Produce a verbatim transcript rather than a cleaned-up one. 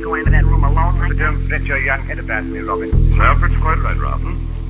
go into that room alone like that? Don't let your young head about me, Robin. Sir, Alfred's quite right, Ralph.